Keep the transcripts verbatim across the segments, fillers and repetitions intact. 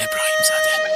ابراهیم زاده.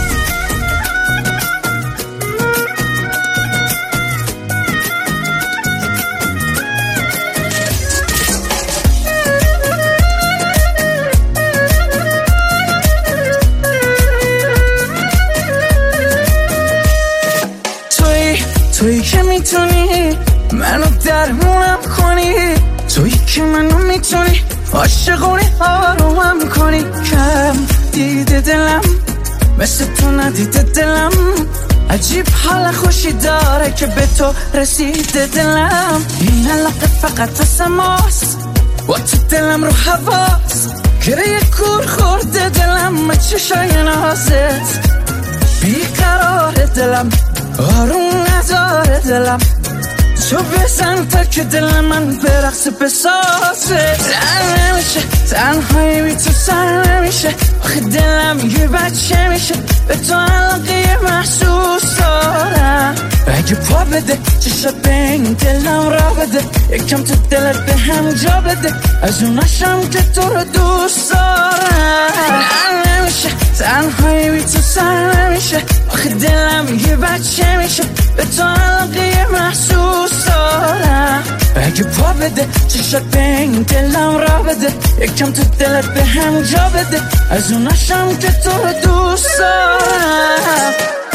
تویی که میتونی منو درمونم کنی، تویی که منو میتونی عاشقونی آرومم کنی. کم دیده دلم مثل تو ندیده دلم، عجیب حال خوشی داره که به تو رسیده دلم. این علاقه فقط واسه ماست و تو دلم رو حواست، گره کور خورده دلم به چشای نازت. بیقرار دلم آروم نداره دلم، تو بزن تا که دل من برقصه بسازه. سر نمیشه تنهایی بی تو سر نمیشه، آخه دلم یه بچه میشه به تو علاقه محسوس دارم. اگه پا بده چشات به این دلم را بده، یکم تو دلت به هم جا بده، از اوناشم که تو رو دوست دارم. نمیشه تنهایی بی تو سر نمیشه، آخه دلم یه بچه میشه به تو علاقه محسوس دارم. اگه پا بده چشات به این دلم را بده، یکم تو دلت به هم جا بده، از اوناشم که تو رو دوست دارم.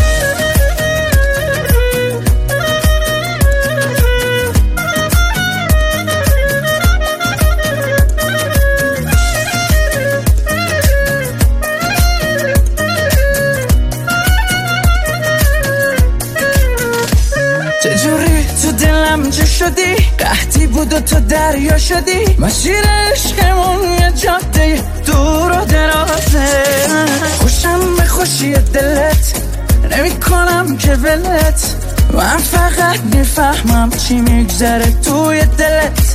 چجوری تو دلم چه شدی، قحطی بود و تو دریا شدی، مسیر عشقمون یه جاده دور و درازه. خوشم به خوشی دلت نمی کنم که ولت، من فقط میفهمم چی میگذره توی دلت.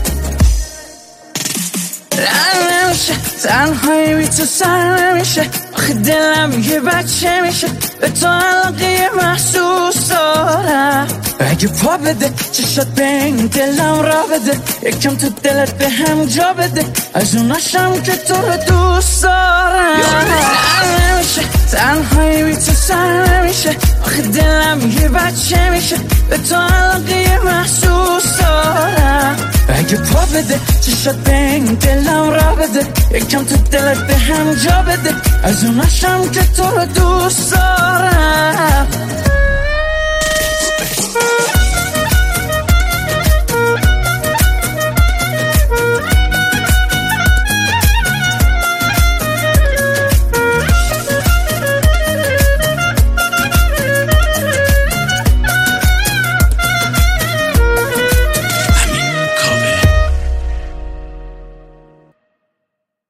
رن نمیشه تنهایی بی تو سر نمیشه، آخه دلم یه بچه میشه به تو علاقه محسوس دارم. اگه پا بده چشات به این دلم را بده، یکم تو دلت به هم جا بده، از اوناشم که تو رو دوست دارم. رن نمیشه تنهایی بی تو سر نمیشه، آخه دلم یه بچه میشه به تو علاقه محسوس دارم. اگه پا بده چشات به این دلم را بده، یکم تو دلت به هم جا بده، از اوناشم که تو رو دوست دارم.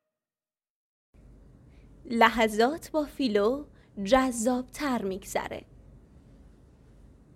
لحظات با فیلو جذاب تر میگذره.